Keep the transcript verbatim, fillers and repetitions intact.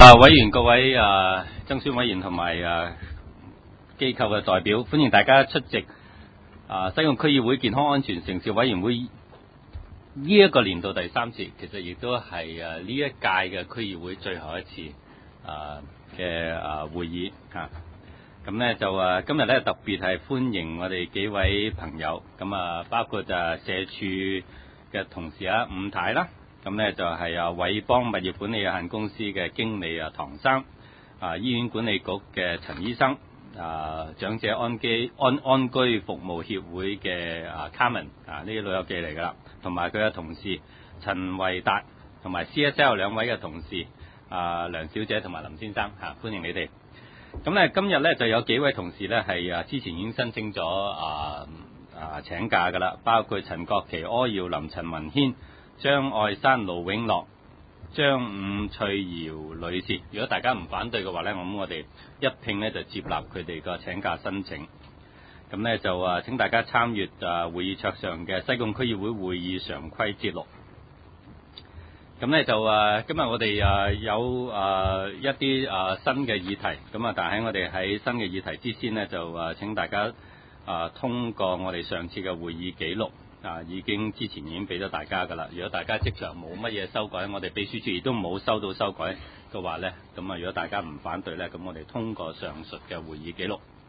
啊，委員各位啊，爭選委員同埋啊機構嘅代表，歡迎大家出席啊西貢區議會健康安全城市委員會呢一個年度第三次，其實亦都係啊呢一屆嘅區議會最後一次啊嘅啊會議嚇。咁咧就啊今日咧特別係歡迎我哋幾位朋友，咁啊包括啊社署嘅同事啊伍太啦。咁咧就係啊偉邦物業管理有限公司嘅經理啊唐生，啊醫院管理局嘅陳醫生，啊長者安居安安居服務協會嘅啊卡文啊呢啲老友記嚟㗎啦，同埋佢嘅同事陳維達同埋 C S L 兩位嘅同事啊梁小姐同埋林先生嚇、啊，歡迎你哋。咁咧今日咧就有幾位同事咧係啊之前已經申請咗啊啊請假㗎啦，包括陳國旗、柯耀林、陳文軒、張愛山、盧永樂、張伍翠瑤女士，如果大家唔反對嘅話呢，咁我哋一併呢就接納佢哋個請假申請。咁呢就啊請大家參閱啊會議桌上嘅西貢區議會會議常規節錄。咁呢就啊今日我哋啊有啊一啲啊新嘅議題，咁啊但係喺我哋喺新嘅議題之先呢，就啊請大家啊通過我哋上次嘅會議記錄。啊，已經之前已經俾咗大家㗎啦。如果大家即場冇乜嘢修改，我哋秘書處亦都冇收到修改嘅話呢，咁啊，如果大家唔反對呢，咁我哋通過上述嘅會議記錄。